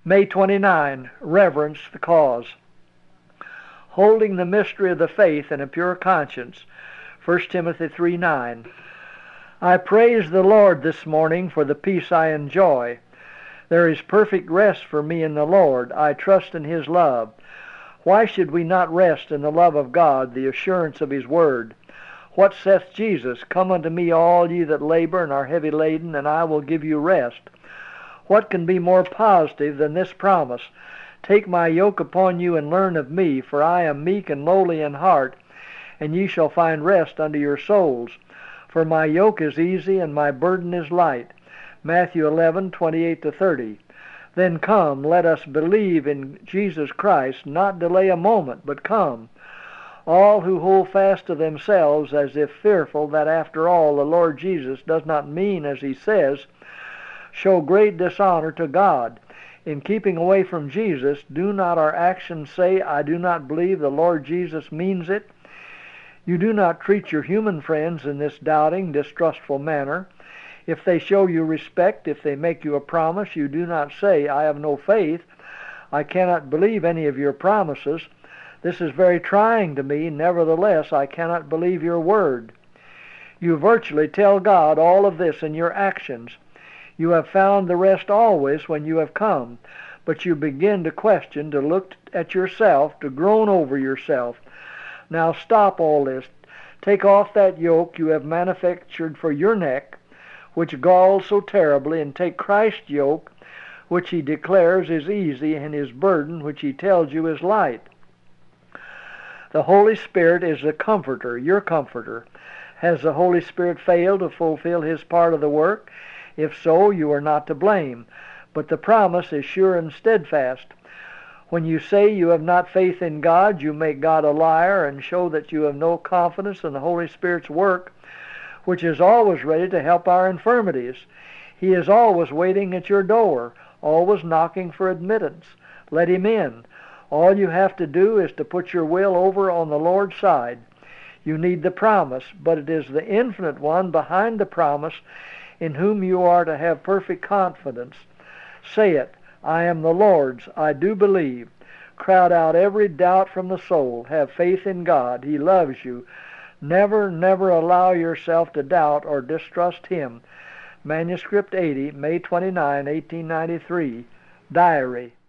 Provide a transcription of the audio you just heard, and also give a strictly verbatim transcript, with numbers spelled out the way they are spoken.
May twenty-ninth, reverence the cause. Holding the mystery of the faith in a pure conscience. First Timothy three nine. I praise the Lord this morning for the peace I enjoy. There is perfect rest for me in the Lord. I trust in His love. Why should we not rest in the love of God, the assurance of His word? What saith Jesus? Come unto me, all ye that labor and are heavy laden, and I will give you rest. What can be more positive than this promise? Take my yoke upon you and learn of me, for I am meek and lowly in heart, and ye shall find rest unto your souls. For my yoke is easy and my burden is light. Matthew eleven twenty-eight to thirty. Then come, let us believe in Jesus Christ, not delay a moment, but come. All who hold fast to themselves as if fearful that after all the Lord Jesus does not mean as He says, show great dishonor to God. In keeping away from Jesus, do not our actions say, I do not believe the Lord Jesus means it? You do not treat your human friends in this doubting, distrustful manner. If they show you respect, if they make you a promise, you do not say, I have no faith. I cannot believe any of your promises. This is very trying to me. Nevertheless, I cannot believe your word. You virtually tell God all of this in your actions. You have found the rest always when you have come, but you begin to question, to look at yourself, to groan over yourself. Now stop all this. Take off that yoke you have manufactured for your neck, which galls so terribly, and take Christ's yoke, which He declares is easy, and His burden, which He tells you is light. The Holy Spirit is the comforter, your comforter. Has the Holy Spirit failed to fulfill His part of the work? If so, you are not to blame. But the promise is sure and steadfast. When you say you have not faith in God, you make God a liar and show that you have no confidence in the Holy Spirit's work, which is always ready to help our infirmities. He is always waiting at your door, always knocking for admittance. Let Him in. All you have to do is to put your will over on the Lord's side. You need the promise, but it is the infinite one behind the promise in whom you are to have perfect confidence. Say it, I am the Lord's, I do believe. Crowd out every doubt from the soul. Have faith in God. He loves you. Never, never allow yourself to doubt or distrust Him. Manuscript eighty, May twenty-ninth, eighteen ninety-three. Diary.